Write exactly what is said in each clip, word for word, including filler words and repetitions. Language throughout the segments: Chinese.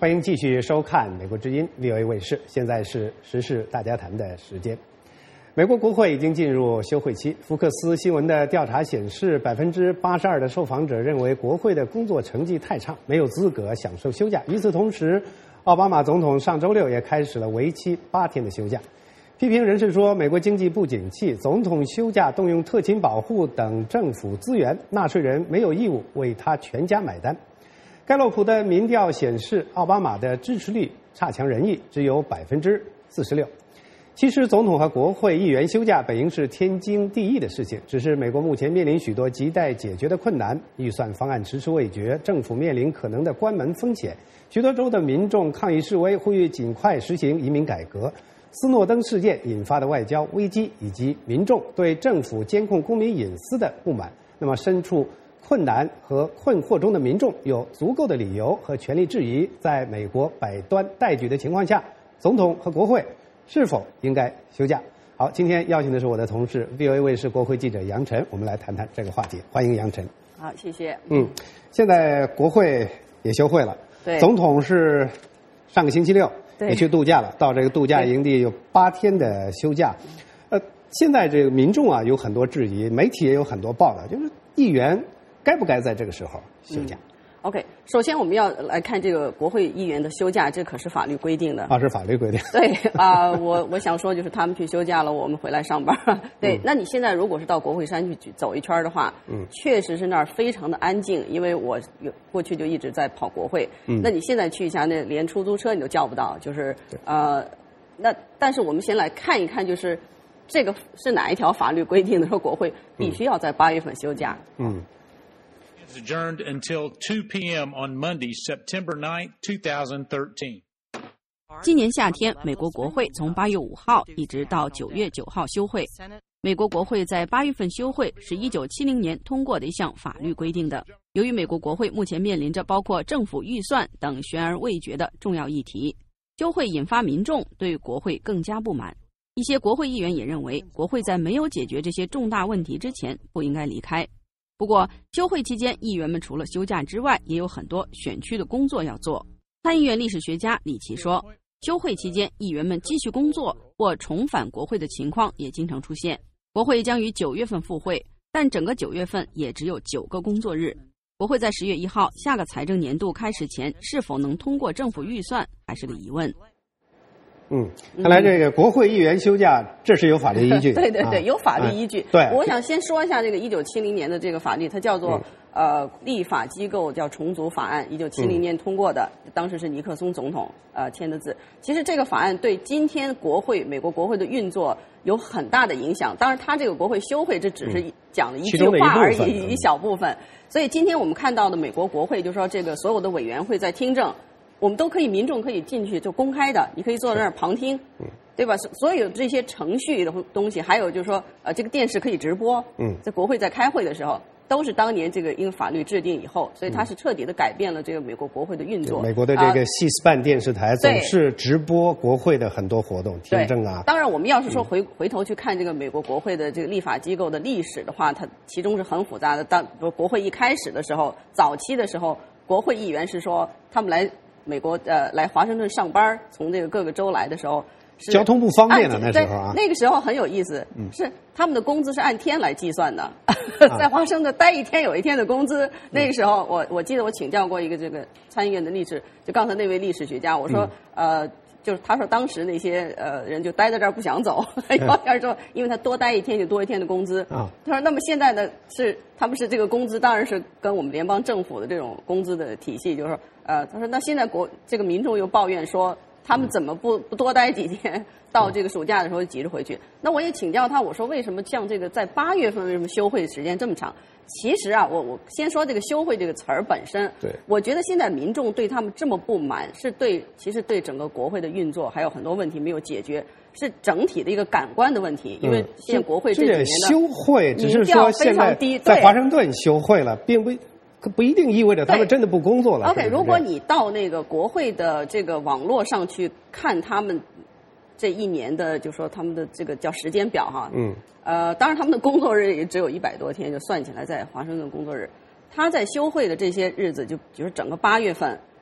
欢迎继续收看美国之音 V O A 卫视，现在是时事大家谈的时间。美国国会已经进入休会期，福克斯新闻的调查显示，百分之八十二的受访者认为国会的工作成绩太差，没有资格享受休假。与此同时，奥巴马总统上周六也开始了为期八天的休假。批评人士说，美国经济不景气，总统休假动用特勤保护等政府资源，纳税人没有义务为他全家买单。盖洛普的民调显示，奥巴马的支持率差强人意，只有百分之四十六。其实，总统和国会议员休假本应是天经地义的事情，只是美国目前面临许多亟待解决的困难，预算方案迟迟未决，政府面临可能的关门风险，许多州的民众抗议示威，呼吁尽快实行移民改革。斯诺登事件引发的外交危机，以及民众对政府监控公民隐私的不满，那么身处困难和困惑中的民众有足够的理由和权利质疑，在美国百端待举的情况下，总统和国会是否应该休假？好，今天邀请的是我的同事 V O A 卫视国会记者杨晨，我们来谈谈这个话题。欢迎杨晨。 好，谢谢。 嗯，现在国会也休会了， 对， 总统是上个星期六也去度假了，到这个度假营地有八天的休假。呃，现在这个民众啊有很多质疑，媒体也有很多报道，就是议员该不该在这个时候休假？ 嗯OK， 首先我们要来看这个国会议员的休假，这可是法律规定的。 啊，是法律规定。 对啊、呃，我我想说就是他们去休假了，我们回来上班。对、嗯，那你现在如果是到国会山去走一圈的话，嗯，确实是那儿非常的安静，因为我有过去就一直在跑国会。嗯，那你现在去一下，那连出租车你都叫不到，就是呃，那但是我们先来看一看，就是这个是哪一条法律规定的，说国会必须要在八月份休假。嗯。嗯 adjourned until two p m on Monday, September ninth, two thousand thirteen. 今年夏天，美国国会从八月五号一直到九月九号休会。美国国会在八月份休会是一九七零年通过的一项法律规定的。由于美国国会目前面临着包括政府预算等悬而未决的重要议题，休会引发民众对国会更加不满。一些国会议员也认为，国会在没有解决这些重大问题之前不应该离开。不过，休会期间，议员们除了休假之外，也有很多选区的工作要做。参议院历史学家李奇说，休会期间，议员们继续工作或重返国会的情况也经常出现。国会将于九月份复会，但整个九月份也只有九个工作日。国会在十月一号下个财政年度开始前是否能通过政府预算，还是个疑问。 嗯，看来这个国会议员休假，这是有法律依据。 对对对，啊、有法律依据。 嗯、对， 我想先说一下这个一九七零年的这个法律，它叫做、嗯、呃立法机构叫重组法案，一九七零年通过的，嗯、当时是尼克松总统呃签的字。其实这个法案对今天国会美国国会的运作有很大的影响。当然，它这个国会休会这只是讲了一句话而已，嗯、一小部分。所以今天我们看到的美国国会，就是说这个所有的委员会在听证。我们都可以，民众可以进去，就公开的，你可以坐在那儿旁听，对吧？所有这些程序的东西，还有就是说，呃，这个电视可以直播，嗯，在国会在开会的时候，都是当年这个因为法律制定以后，所以它是彻底的改变了这个美国国会的运作。 美国的这个西斯办电视台总是直播国会的很多活动，听证啊。 当然，我们要是说回、嗯、回头去看这个美国国会的这个立法机构的历史的话，它其中是很复杂的。当国会一开始的时候，早期的时候，国会议员是说他们来。美国呃来华盛顿上班，从这个各个州来的时候，是交通不方便了那时候啊。 那个时候很有意思，嗯、是他们的工资是按天来计算的，啊、在华盛顿待一天有一天的工资。嗯、那个时候我我记得我请教过一个这个参议院的历史，就刚才那位历史学家，我说、嗯、呃。就是他说当时那些呃人就待在这儿不想走，要点说，因为他多待一天就多一天的工资。啊，他说那么现在呢是他们是这个工资当然是跟我们联邦政府的这种工资的体系，就是说呃他说那现在国这个民众又抱怨说他们怎么不不多待几天，到这个暑假的时候急着回去。那我也请教他，我说为什么像这个在八月份为什么休会时间这么长？其实啊，我我先说这个休会这个词儿本身， 对， 我觉得现在民众对他们这么不满，是对其实对整个国会的运作还有很多问题没有解决，是整体的一个感官的问题。因为现在国会这几年的休会只是说现在在华盛顿休会了，并不不一定意味着他们真的不工作了。 OK， 如果你到那个国会的这个网络上去看他们这一年的，就说他们的这个叫时间表哈，嗯，呃，当然他们的工作日也只有一百多天，就算起来在华盛顿工作日，他在休会的这些日子，就就是整个八月份，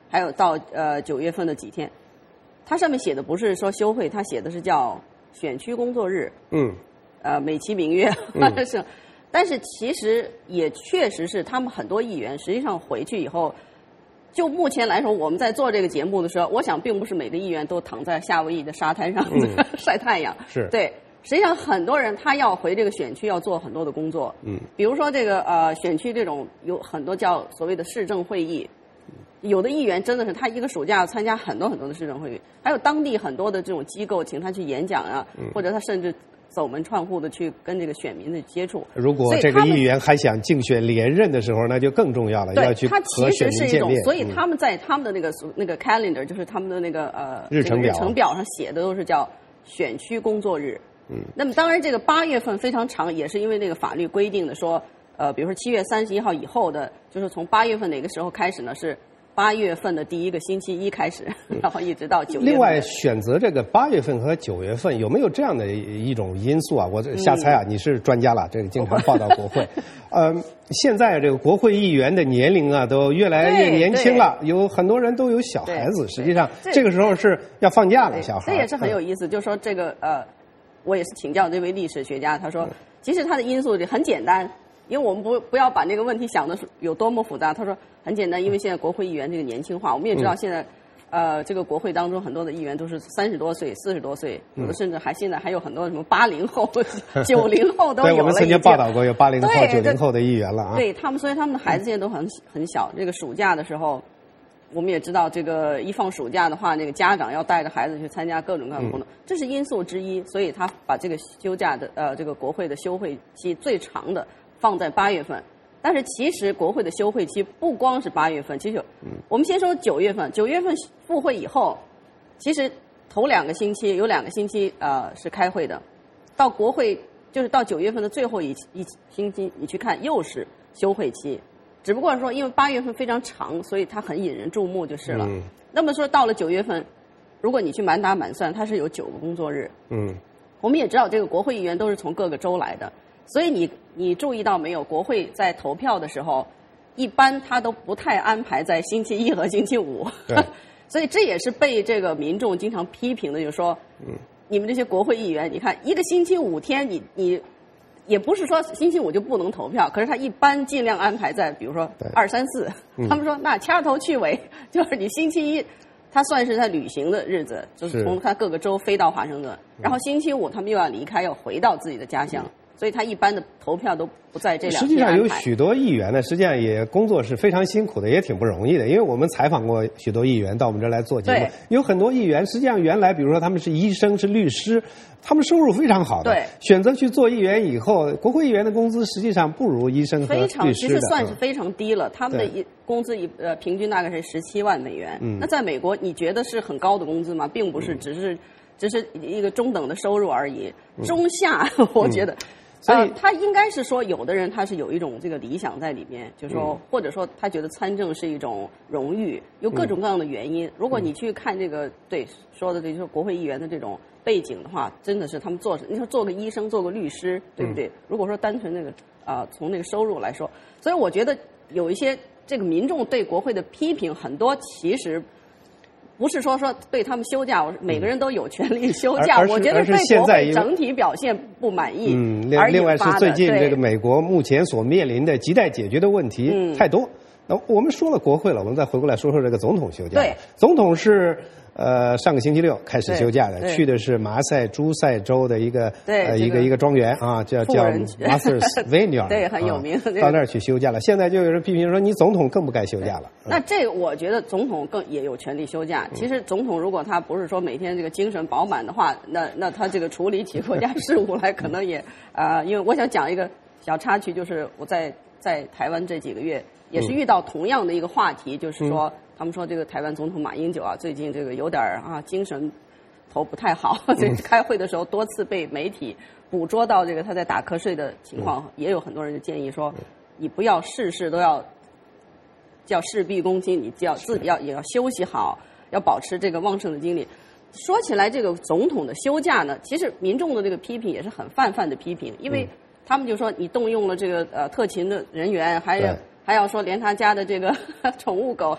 还有到呃九月份的几天，它上面写的不是说休会，它写的是叫选区工作日， 嗯， 呃美其名曰，嗯、是，但是其实也确实是他们很多议员实际上回去以后。就目前来说，我们在做这个节目的时候，我想并不是每个议员都躺在夏威夷的沙滩上、嗯、晒太阳。 是对，实际上很多人他要回这个选区要做很多的工作。嗯，比如说这个呃选区这种有很多叫所谓的市政会议，有的议员真的是他一个暑假要参加很多很多的市政会议，还有当地很多的这种机构请他去演讲啊，嗯、或者他甚至。走门串户的去跟这个选民的接触。 如果这个议员还想竞选连任的时候，那就更重要了，要去和选民见面。 所以他们在他们的那个那个 calendar， 就是他们的那个呃日程表日程表上写的都是叫选区工作日。嗯，那么当然这个八月份非常长，也是因为那个法律规定的说，呃，比如说七月三十一号以后的，就是从八月份哪个时候开始呢？是。八月份的第一个星期一开始，然后一直到九月份。 另外，选择这个八月份和九月份有没有这样的一种因素啊？我瞎猜啊，嗯、你是专家了，这个经常报道国会。呃，现在这个国会议员的年龄啊，都越来越年轻了，有很多人都有小孩子。实际上，这个时候是要放假了，小孩。 这也是很有意思，就是说这个呃，我也是请教这位历史学家，他说，其实他的因素很简单。因为我们不不要把这个问题想的有多么复杂。他说很简单，因为现在国会议员这个年轻化，我们也知道现在，嗯、呃，这个国会当中很多的议员都是三十多岁、四十多岁，有的甚至还现在还有很多什么八零后、九零后都有了。 对，我们曾经报道过有八零后、九零后的议员了啊。 对他们，所以他们的孩子现在都很很小。这个暑假的时候，我们也知道，这个一放暑假的话，那个家长要带着孩子去参加各种各样的活动，嗯、这是因素之一。所以他把这个休假的呃，这个国会的休会期最长的。放在八月份，但是其实国会的休会期不光是八月份，其实有，嗯、我们先说九月份，九月份复会以后，其实头两个星期有两个星期呃是开会的，到国会就是到九月份的最后一一星期，你去看又是休会期，只不过说因为八月份非常长，所以它很引人注目就是了。嗯、那么说到了九月份，如果你去满打满算，它是有九个工作日。嗯，我们也知道这个国会议员都是从各个州来的。所以你你注意到没有？国会在投票的时候，一般他都不太安排在星期一和星期五。对。所以这也是被这个民众经常批评的，就是说，嗯，你们这些国会议员，你看一个星期五天你，你你也不是说星期五就不能投票，可是他一般尽量安排在，比如说二三四。嗯、他们说那掐头去尾，就是你星期一，他算是他旅行的日子，就是从他各个州飞到华盛顿，然后星期五他们又要离开，要回到自己的家乡。嗯所以他一般的投票都不在这两天。 实际上有许多议员呢，实际上也工作是非常辛苦的，也挺不容易的。因为我们采访过许多议员到我们这儿来做节目，有很多议员实际上原来比如说他们是医生、是律师，他们收入非常好的。对。选择去做议员以后，国会议员的工资实际上不如医生和律师的。非常， 其实算是非常低了。嗯、他们的一工资一呃平均大概是十七万美元。嗯。那在美国，你觉得是很高的工资吗？并不是，只是只是一个中等的收入而已。中下，嗯、我觉得。嗯所以、呃、他应该是说，有的人他是有一种这个理想在里面，就是说，嗯、或者说他觉得参政是一种荣誉，有各种各样的原因。嗯、如果你去看这个对说的这就是国会议员的这种背景的话，真的是他们做，你说做个医生，做个律师，对不对？嗯、如果说单纯那个啊、呃、从那个收入来说，所以我觉得有一些这个民众对国会的批评很多，其实。不是说说对他们休假，我每个人都有权利休假。我觉得对国会整体表现不满意。 嗯，另另外是最近这个美国目前所面临的亟待解决的问题太多。那、嗯、我们说了国会了，我们再回过来说说这个总统休假。 对， 总统是呃上个星期六开始休假的，去的是马赛诸塞州的一个呃一个一个庄园啊，叫叫 Martha's Vineyard， 对，很有名。 啊、到那儿去休假了。现在就有人批评说，你总统更不该休假了。 那这个我觉得总统更也有权利休假。其实总统如果他不是说每天这个精神饱满的话，那那他这个处理起国家事务来可能也啊、呃，因为我想讲一个小插曲，就是我在在台湾这几个月也是遇到同样的一个话题，嗯、就是说。他们说这个台湾总统马英九啊，最近这个有点啊精神头不太好，这、嗯、开会的时候多次被媒体捕捉到这个他在打瞌睡的情况，嗯、也有很多人就建议说，嗯、你不要事事都要叫事必躬亲，你要自己要也要休息好，要保持这个旺盛的精力。说起来，这个总统的休假呢，其实民众的这个批评也是很泛泛的批评，因为他们就说你动用了这个呃特勤的人员，还有。还要说连他家的这个宠物狗还要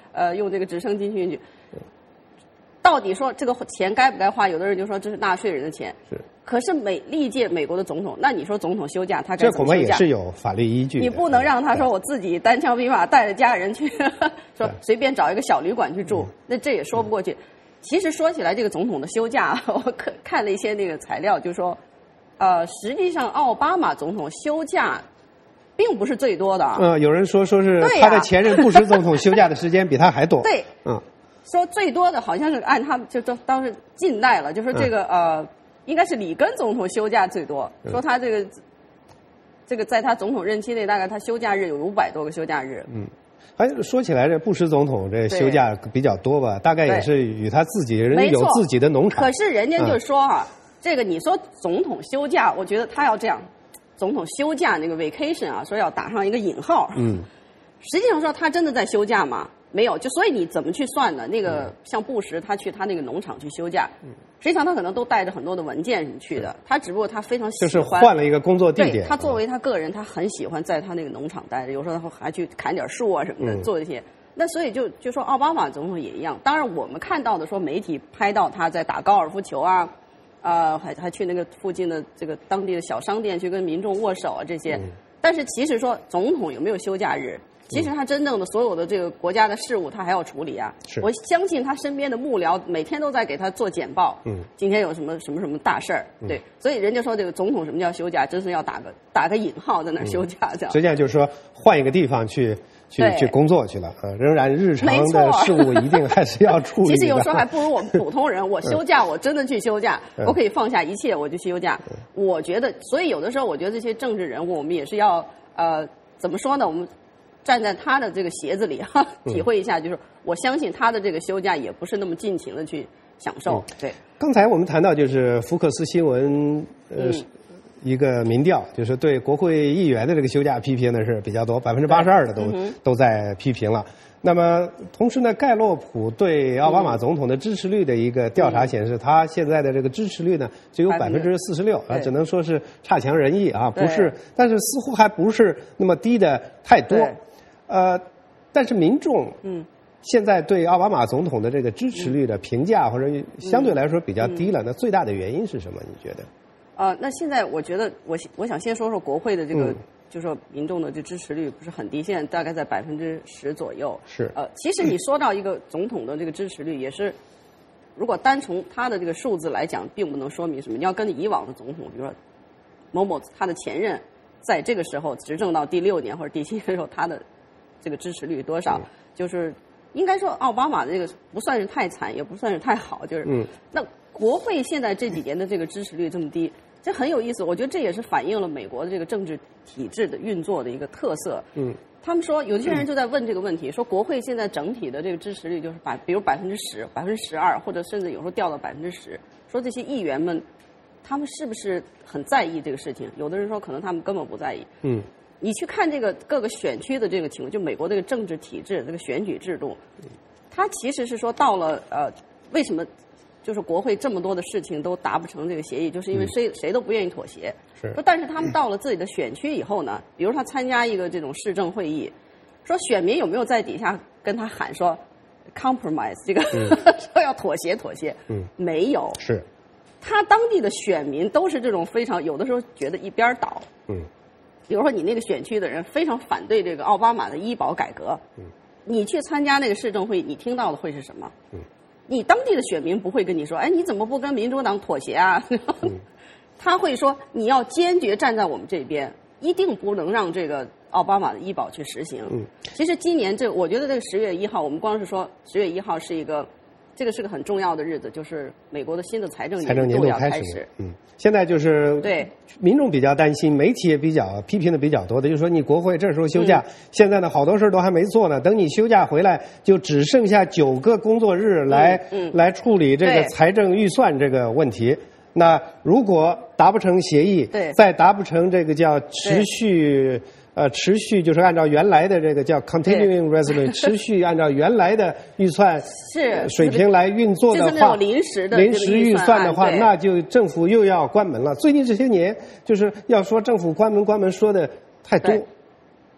呃用这个直升机去运去。到底说这个钱该不该花？有的人就说这是纳税人的钱。 是。可是每历届美国的总统，那你说总统休假，他该怎么休假？ 这恐怕也是有法律依据的。 你不能让他说我自己单枪匹马带着家人去，说随便找一个小旅馆去住，那这也说不过去。其实说起来，这个总统的休假，我可看了一些那个材料，就说，呃，实际上奥巴马总统休假并不是最多的。 嗯，有人说说是他的前任布什总统休假的时间比他还多。 对， 嗯， 说最多的好像是按他们就都当时近代了，就说这个、嗯、呃。应该是里根总统休假最多，说他这个这个在他总统任期内，大概他休假日有五百多个休假日。嗯， 还说起来，这布什总统这休假比较多吧？大概也是与他自己人家有自己的农场。 可是人家就说啊，嗯、这个你说总统休假，我觉得他要这样，总统休假那个 vacation 啊，说要打上一个引号。嗯，实际上说他真的在休假吗？没有，就所以你怎么去算呢？那个像布什，他去他那个农场去休假，实际上他可能都带着很多的文件什么去的。他只不过他非常喜欢， 就是换了一个工作地点。 对，他作为他个人，他很喜欢在他那个农场待着，有时候他还去砍点树啊什么的，嗯、做一些。那所以就就说奥巴马总统也一样。当然我们看到的说媒体拍到他在打高尔夫球啊，呃，还还去那个附近的这个当地的小商店去跟民众握手啊这些。嗯、但是其实说总统有没有休假日？其实他真正的所有的这个国家的事务，他还要处理啊。 是。 我相信他身边的幕僚每天都在给他做简报。嗯。今天有什么什么什么大事儿？对。嗯、所以人家说这个总统什么叫休假，真是要打个打个引号在那儿休假这样。 实际上就是说换一个地方去去去工作去了啊，仍然日常的事务一定还是要处理的。 其实有时候还不如我们普通人，我休假我真的去休假，嗯、我可以放下一切我就去休假。嗯、我觉得，所以有的时候我觉得这些政治人物，我们也是要呃怎么说呢？我们。站在他的这个鞋子里哈，体会一下，就是我相信他的这个休假也不是那么尽情的去享受。嗯、对， 刚才我们谈到就是福克斯新闻呃、嗯、一个民调，就是对国会议员的这个休假批评的是比较多，百分之八十二的都、嗯、都在批评了。那么同时呢，盖洛普对奥巴马总统的支持率的一个调查显示，嗯、他现在的这个支持率呢只有百分之四十六啊，只能说是差强人意啊，不是，但是似乎还不是那么低的太多。呃，但是民众嗯，现在对奥巴马总统的这个支持率的评价，或者相对来说比较低了。嗯、那最大的原因是什么？你觉得？ 呃，那现在我觉得我我想先说说国会的这个，嗯、就是说民众的这支持率不是很低，现在大概在百分之十左右。 是。 呃，其实你说到一个总统的这个支持率，也是如果单从他的这个数字来讲，并不能说明什么。你要跟以往的总统，比如说某某他的前任，在这个时候执政到第六年或者第七年的时候，他的这个支持率多少？嗯、就是应该说，奥巴马的这个不算是太惨，也不算是太好，就是。嗯。那国会现在这几年的这个支持率这么低，这很有意思。我觉得这也是反映了美国的这个政治体制的运作的一个特色。嗯。他们说，有些人就在问这个问题，嗯、说国会现在整体的这个支持率就是百，比如百分之十、百分之十二，或者甚至有时候掉到百分之十。说这些议员们，他们是不是很在意这个事情？有的人说，可能他们根本不在意。嗯。你去看这个各个选区的这个情况，就美国这个政治体制、这个选举制度，它其实是说到了呃，为什么就是国会这么多的事情都达不成这个协议，就是因为谁、嗯、谁都不愿意妥协。 是。 说但是他们到了自己的选区以后呢，比如他参加一个这种市政会议，说选民有没有在底下跟他喊说 compromise 这个、嗯、说要妥协妥协？嗯，没有。 是。 他当地的选民都是这种非常有的时候觉得一边倒。嗯。比如说，你那个选区的人非常反对这个奥巴马的医保改革，嗯，你去参加那个市政会，你听到的会是什么？嗯，你当地的选民不会跟你说，哎，你怎么不跟民主党妥协啊？嗯、他会说，你要坚决站在我们这边，一定不能让这个奥巴马的医保去实行。嗯，其实今年这，我觉得这个十月一号，我们光是说十月一号是一个。这个是个很重要的日子，就是美国的新的财政财政年度要开始。 嗯，现在就是对民众比较担心，媒体也比较批评的比较多的，就是说你国会这时候休假，嗯、现在呢好多事都还没做呢，等你休假回来，就只剩下九个工作日来、嗯嗯、来处理这个财政预算这个问题。那如果达不成协议， 对， 再达不成这个叫持续。呃，持续就是按照原来的这个叫 continuing resolution， 持续按照原来的预算是水平来运作的话， 就是那种临时的临时预算的话，那就政府又要关门了。最近这些年，就是要说政府关门关门说的太多。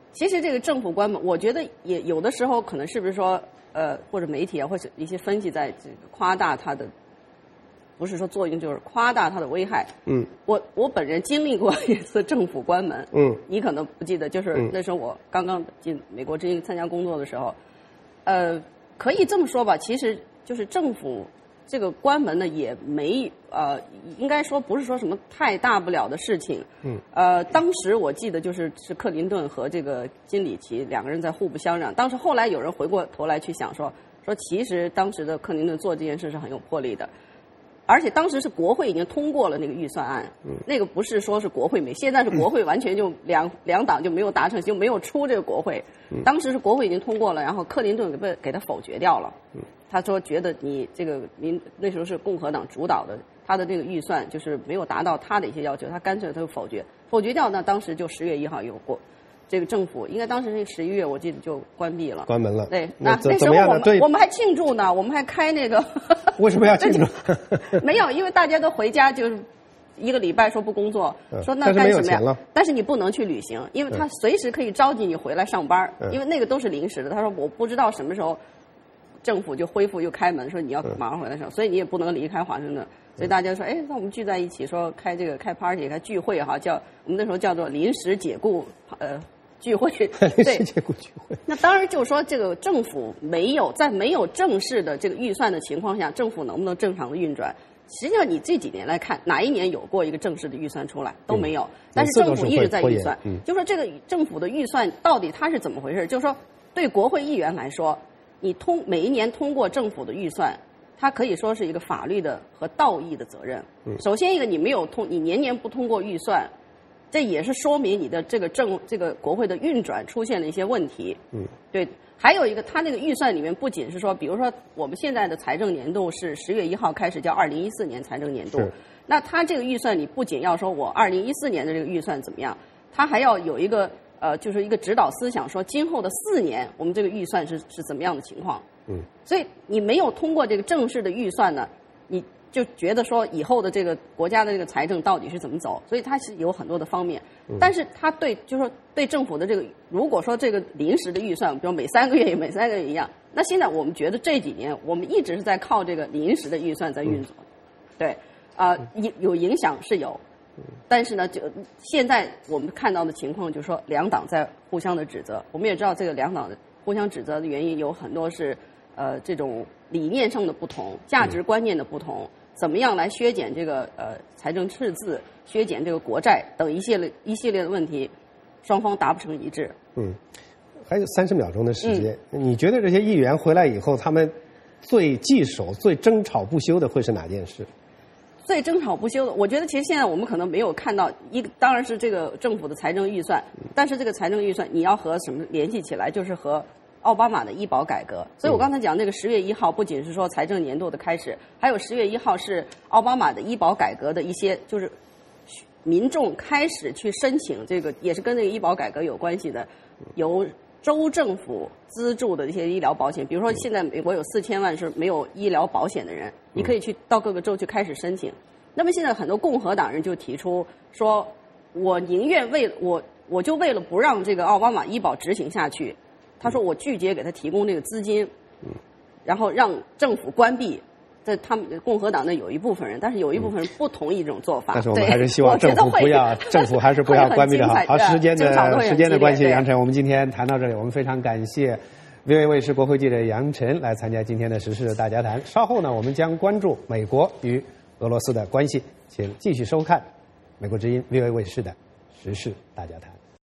其实这个政府关门，我觉得也有的时候可能是不是说，呃，或者媒体啊，或者一些分析在这个夸大它的，不是说作用，就是夸大它的危害。 嗯， 我我本人经历过一次政府关门。 嗯， 你可能不记得，就是那时候我刚刚进美国之音参加工作的时候，呃，可以这么说吧，其实就是政府。这个关门呢也没呃，应该说不是说什么太大不了的事情。嗯。呃，当时我记得就是是克林顿和这个金里奇两个人在互不相让。当时后来有人回过头来去想说说，其实当时的克林顿做这件事是很有魄力的，而且当时是国会已经通过了那个预算案。嗯。那个不是说是国会没，现在是国会完全就两两党就没有达成，就没有出这个国会。嗯。当时是国会已经通过了，然后克林顿给被给他否决掉了。嗯。他说觉得你这个民那时候是共和党主导的，他的这个预算就是没有达到他的一些要求，他干脆他就否决，否决掉。那当时就十月一号有过，这个政府应该当时是十一月，我记得就关闭了， 关门了。 对， 那那时候我们我们还庆祝呢，我们还开那个。 为什么要庆祝？ 没有，因为大家都回家就是一个礼拜说不工作，嗯、说那干什么呀？但是你不能去旅行，因为他随时可以召集你回来上班，嗯、因为那个都是临时的。他说我不知道什么时候。政府就恢复又开门，说你要马上回来上，所以你也不能离开华盛顿。所以大家说，哎，那我们聚在一起，说开这个开 party 开聚会哈，叫我们那时候叫做临时解雇呃聚会。 临时解雇聚会。 那当然就是说，这个政府没有在没有正式的这个预算的情况下，政府能不能正常的运转？实际上，你这几年来看，哪一年有过一个正式的预算出来都没有。嗯、但是政府一直在预算，嗯、就说这个政府的预算到底它是怎么回事？就是说，对国会议员来说。你通每一年通过政府的预算，它可以说是一个法律的和道义的责任。嗯、首先一个，你没有通，你年年不通过预算，这也是说明你的这个政这个国会的运转出现了一些问题。嗯，对。还有一个，它那个预算里面不仅是说，比如说我们现在的财政年度是十月一号开始叫二零一四年财政年度，那它这个预算你不仅要说我二零一四年的这个预算怎么样，它还要有一个。呃，就是一个指导思想，说今后的四年我们这个预算是是怎么样的情况？嗯，所以你没有通过这个正式的预算呢，你就觉得说以后的这个国家的这个财政到底是怎么走？所以它是有很多的方面，嗯、但是它对就是说对政府的这个，如果说这个临时的预算，比如每三个月每三个月一样，那现在我们觉得这几年我们一直是在靠这个临时的预算在运作，嗯、对，啊、呃，有有影响是有。但是呢，就现在我们看到的情况，就是说两党在互相的指责。我们也知道，这个两党的互相指责的原因有很多是，呃，这种理念上的不同、价值观念的不同，怎么样来削减这个呃财政赤字、削减这个国债等一系列一系列的问题，双方达不成一致。 嗯，还有三十秒钟的时间，嗯、你觉得这些议员回来以后，他们最棘手、最争吵不休的会是哪件事？ 最争吵不休的，我觉得其实现在我们可能没有看到一个，当然是这个政府的财政预算，但是这个财政预算你要和什么联系起来，就是和奥巴马的医保改革。所以我刚才讲那个十月一号，不仅是说财政年度的开始，还有十月一号是奥巴马的医保改革的一些，就是民众开始去申请这个，也是跟这个医保改革有关系的，由州政府资助的一些医疗保险，比如说现在美国有四千万是没有医疗保险的人，你可以去到各个州去开始申请。那么现在很多共和党人就提出说，我宁愿为我我就为了不让这个奥巴马医保执行下去，他说我拒绝给他提供这个资金，然后让政府关闭。在他们共和党内有一部分人，但是有一部分人不同意这种做法。 但是我们还是希望政府不要，政府还是不要关闭的好。好，时间的时间的关系，杨晨，我们今天谈到这里，我们非常感谢 V O A 卫视国会记者杨晨来参加今天的时事大家谈。稍后呢，我们将关注美国与俄罗斯的关系，请继续收看美国之音 V O A 卫视的时事大家谈。